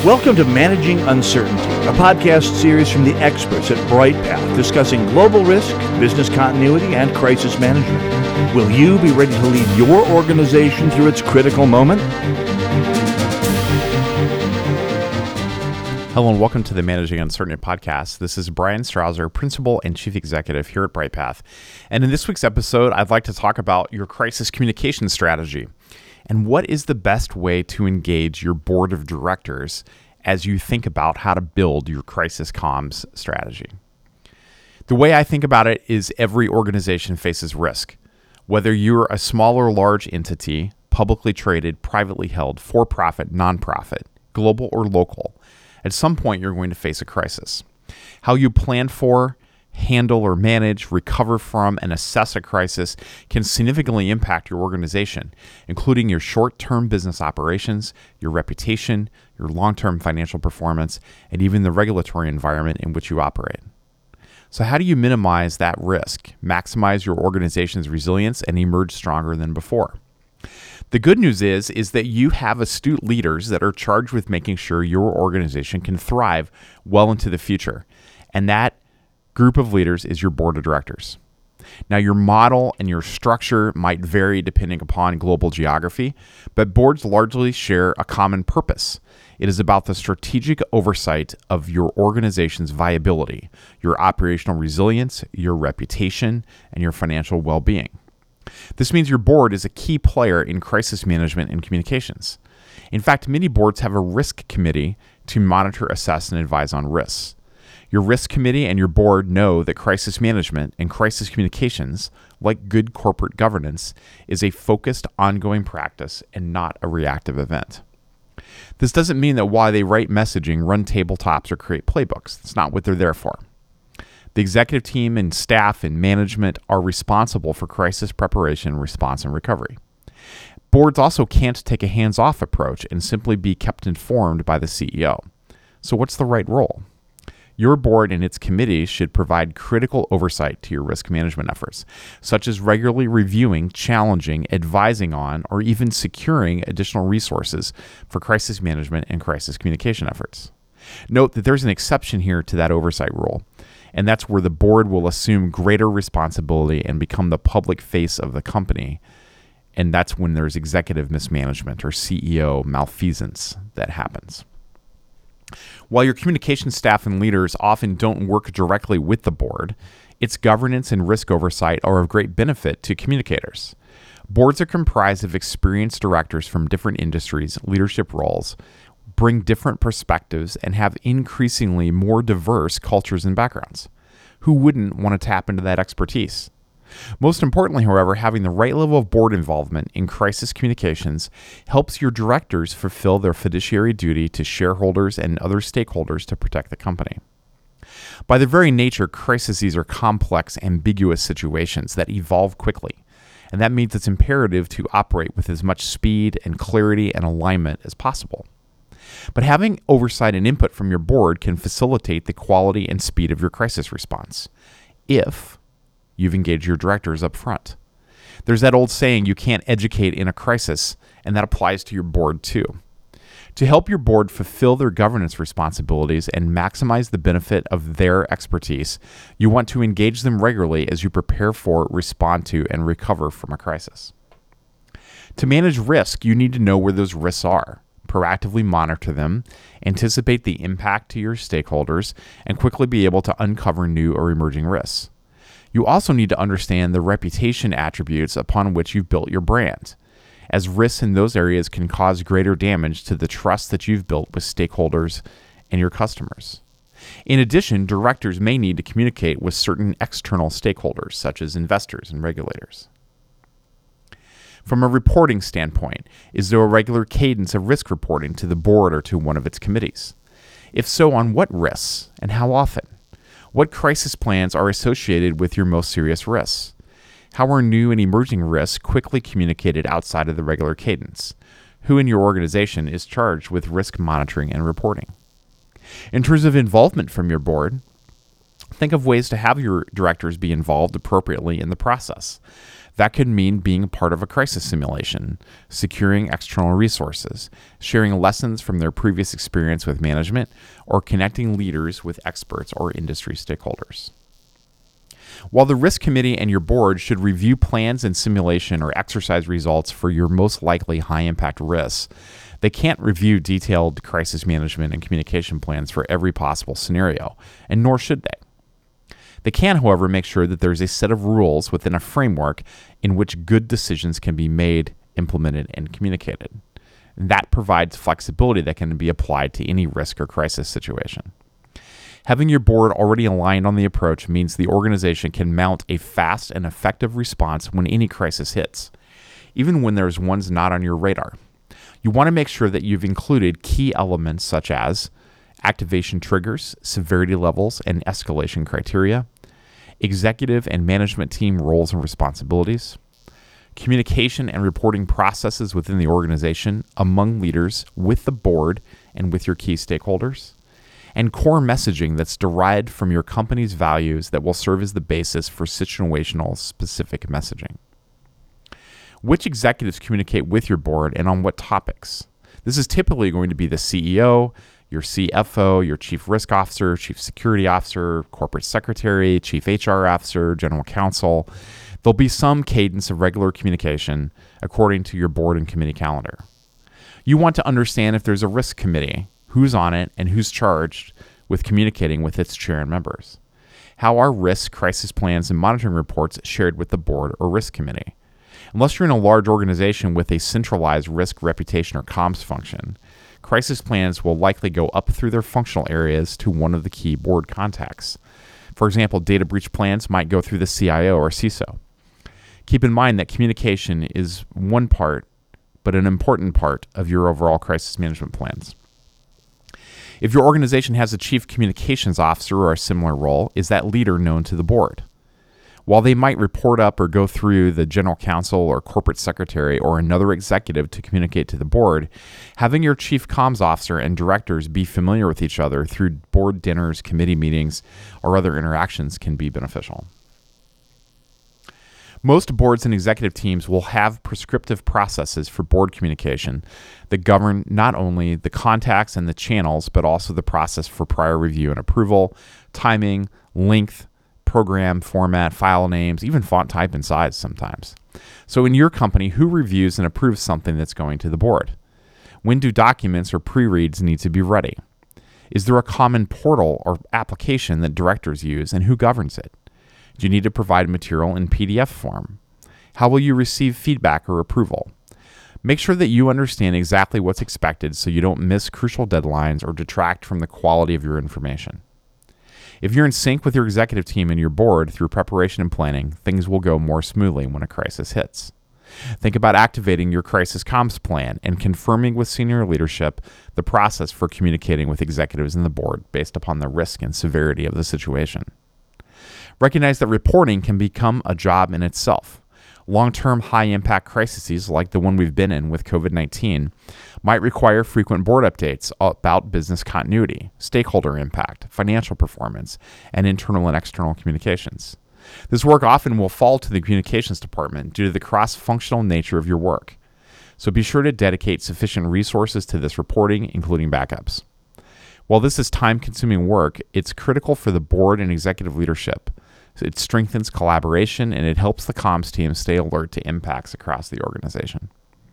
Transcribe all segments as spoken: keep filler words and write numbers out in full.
Welcome to Managing Uncertainty, a podcast series from the experts at BrightPath discussing global risk, business continuity, and crisis management. Will you be ready to lead your organization through its critical moment? Hello and welcome to the Managing Uncertainty podcast. This is Brian Strouser, Principal and Chief Executive here at BrightPath. And in this week's episode, I'd like to talk about your crisis communication strategy and what is the best way to engage your board of directors as you think about how to build your crisis comms strategy. The way I think about it is every organization faces risk. Whether you're a small or large entity, publicly traded, privately held, for-profit, nonprofit, global or local, at some point you're going to face a crisis. How you plan for, handle or manage, recover from, and assess a crisis can significantly impact your organization, including your short-term business operations, your reputation, your long-term financial performance, and even the regulatory environment in which you operate. So how do you minimize that risk, maximize your organization's resilience, and emerge stronger than before? The good news is, is that you have astute leaders that are charged with making sure your organization can thrive well into the future. And that group of leaders is your board of directors. Now, your model and your structure might vary depending upon global geography, but boards largely share a common purpose. It is about the strategic oversight of your organization's viability, your operational resilience, your reputation, and your financial well-being. This means your board is a key player in crisis management and communications. In fact, many boards have a risk committee to monitor, assess, and advise on risks. Your risk committee and your board know that crisis management and crisis communications, like good corporate governance, is a focused, ongoing practice and not a reactive event. This doesn't mean that while they write messaging, run tabletops, or create playbooks. That's not what they're there for. The executive team and staff and management are responsible for crisis preparation, response, and recovery. Boards also can't take a hands-off approach and simply be kept informed by the C E O. So what's the right role? Your board and its committees should provide critical oversight to your risk management efforts, such as regularly reviewing, challenging, advising on, or even securing additional resources for crisis management and crisis communication efforts. Note that there's an exception here to that oversight rule, and that's where the board will assume greater responsibility and become the public face of the company, and that's when there's executive mismanagement or C E O malfeasance that happens. While your communication staff and leaders often don't work directly with the board, its governance and risk oversight are of great benefit to communicators. Boards are comprised of experienced directors from different industries, leadership roles, bring different perspectives, and have increasingly more diverse cultures and backgrounds. Who wouldn't want to tap into that expertise? Most importantly, however, having the right level of board involvement in crisis communications helps your directors fulfill their fiduciary duty to shareholders and other stakeholders to protect the company. By their very nature, crises are complex, ambiguous situations that evolve quickly, and that means it's imperative to operate with as much speed and clarity and alignment as possible. But having oversight and input from your board can facilitate the quality and speed of your crisis response, if you've engaged your directors up front. There's that old saying, you can't educate in a crisis, and that applies to your board too. To help your board fulfill their governance responsibilities and maximize the benefit of their expertise, you want to engage them regularly as you prepare for, respond to, and recover from a crisis. To manage risk, you need to know where those risks are, proactively monitor them, anticipate the impact to your stakeholders, and quickly be able to uncover new or emerging risks. You also need to understand the reputation attributes upon which you've built your brand, as risks in those areas can cause greater damage to the trust that you've built with stakeholders and your customers. In addition, directors may need to communicate with certain external stakeholders, such as investors and regulators. From a reporting standpoint, is there a regular cadence of risk reporting to the board or to one of its committees? If so, on what risks and how often? What crisis plans are associated with your most serious risks? How are new and emerging risks quickly communicated outside of the regular cadence? Who in your organization is charged with risk monitoring and reporting? In terms of involvement from your board, Think of ways to have your directors be involved appropriately in the process. That could mean being part of a crisis simulation, securing external resources, sharing lessons from their previous experience with management, or connecting leaders with experts or industry stakeholders. While the risk committee and your board should review plans and simulation or exercise results for your most likely high-impact risks, they can't review detailed crisis management and communication plans for every possible scenario, and nor should they. They can, however, make sure that there's a set of rules within a framework in which good decisions can be made, implemented, and communicated. And that provides flexibility that can be applied to any risk or crisis situation. Having your board already aligned on the approach means the organization can mount a fast and effective response when any crisis hits, even when there's ones not on your radar. You want to make sure that you've included key elements such as activation triggers, severity levels, and escalation criteria, executive and management team roles and responsibilities, communication and reporting processes within the organization among leaders, with the board, and with your key stakeholders, and core messaging that's derived from your company's values that will serve as the basis for situational specific messaging. Which executives communicate with your board and on what topics? This is typically going to be the C E O, your C F O, your Chief Risk Officer, Chief Security Officer, Corporate Secretary, Chief H R Officer, General Counsel. There'll be some cadence of regular communication according to your board and committee calendar. You want to understand if there's a risk committee, who's on it, and who's charged with communicating with its chair and members. How are risk, crisis plans, and monitoring reports shared with the board or risk committee? Unless you're in a large organization with a centralized risk, reputation, or comms function, crisis plans will likely go up through their functional areas to one of the key board contacts. For example, data breach plans might go through the C I O or C I S O. Keep in mind that communication is one part, but an important part of your overall crisis management plans. If your organization has a chief communications officer or a similar role, is that leader known to the board? While they might report up or go through the general counsel or corporate secretary or another executive to communicate to the board, having your chief comms officer and directors be familiar with each other through board dinners, committee meetings, or other interactions can be beneficial. Most boards and executive teams will have prescriptive processes for board communication that govern not only the contacts and the channels, but also the process for prior review and approval, timing, length, program, format, file names, even font type and size sometimes. So in your company, who reviews and approves something that's going to the board? When do documents or pre-reads need to be ready? Is there a common portal or application that directors use, and who governs it? Do you need to provide material in P D F form? How will you receive feedback or approval? Make sure that you understand exactly what's expected so you don't miss crucial deadlines or detract from the quality of your information. If you're in sync with your executive team and your board through preparation and planning, things will go more smoothly when a crisis hits. Think about activating your crisis comms plan and confirming with senior leadership the process for communicating with executives and the board based upon the risk and severity of the situation. Recognize that reporting can become a job in itself. Long-term high-impact crises like the one we've been in with covid nineteen might require frequent board updates about business continuity, stakeholder impact, financial performance, and internal and external communications. This work often will fall to the communications department due to the cross-functional nature of your work. So be sure to dedicate sufficient resources to this reporting, including backups. While this is time-consuming work, it's critical for the board and executive leadership. It strengthens collaboration, and it helps the comms team stay alert to impacts across the organization.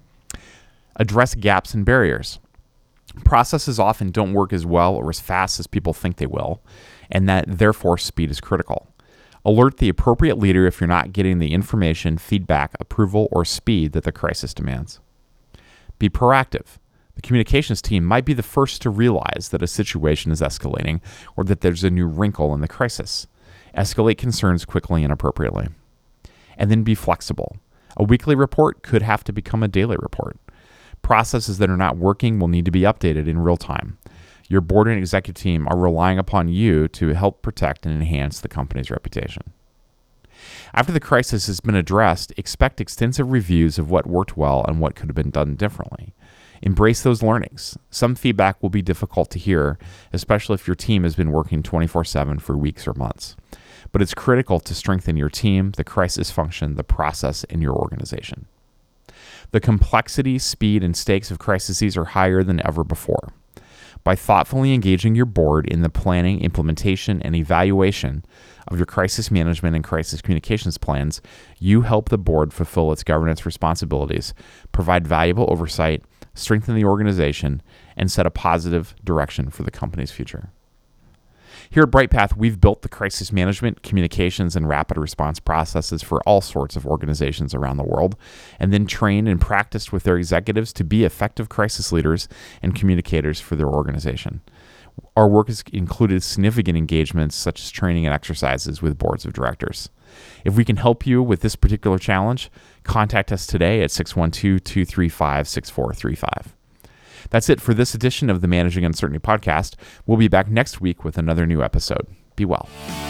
Address gaps and barriers. Processes often don't work as well or as fast as people think they will, and that therefore speed is critical. Alert the appropriate leader if you're not getting the information, feedback, approval, or speed that the crisis demands. Be proactive. The communications team might be the first to realize that a situation is escalating or that there's a new wrinkle in the crisis. Escalate concerns quickly and appropriately. And then be flexible. A weekly report could have to become a daily report. Processes that are not working will need to be updated in real time. Your board and executive team are relying upon you to help protect and enhance the company's reputation. After the crisis has been addressed, expect extensive reviews of what worked well and what could have been done differently. Embrace those learnings. Some feedback will be difficult to hear, especially if your team has been working twenty-four seven for weeks or months. But it's critical to strengthen your team, the crisis function, the process in your organization. The complexity, speed, and stakes of crises are higher than ever before. By thoughtfully engaging your board in the planning, implementation, and evaluation of your crisis management and crisis communications plans, you help the board fulfill its governance responsibilities, provide valuable oversight, strengthen the organization, and set a positive direction for the company's future. Here at BrightPath, we've built the crisis management, communications, and rapid response processes for all sorts of organizations around the world, and then trained and practiced with their executives to be effective crisis leaders and communicators for their organization. Our work has included significant engagements such as training and exercises with boards of directors. If we can help you with this particular challenge, contact us today at six one two, two three five, six four three five. That's it for this edition of the Managing Uncertainty podcast. We'll be back next week with another new episode. Be well.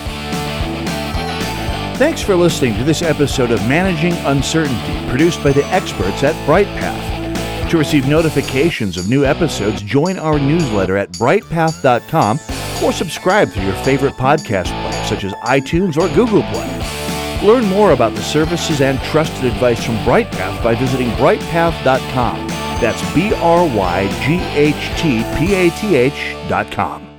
Thanks for listening to this episode of Managing Uncertainty, produced by the experts at BrightPath. To receive notifications of new episodes, join our newsletter at bright path dot com or subscribe through your favorite podcast player, such as iTunes or Google Play. Learn more about the services and trusted advice from BrightPath by visiting bright path dot com. That's B R Y G H T P A T H dot com.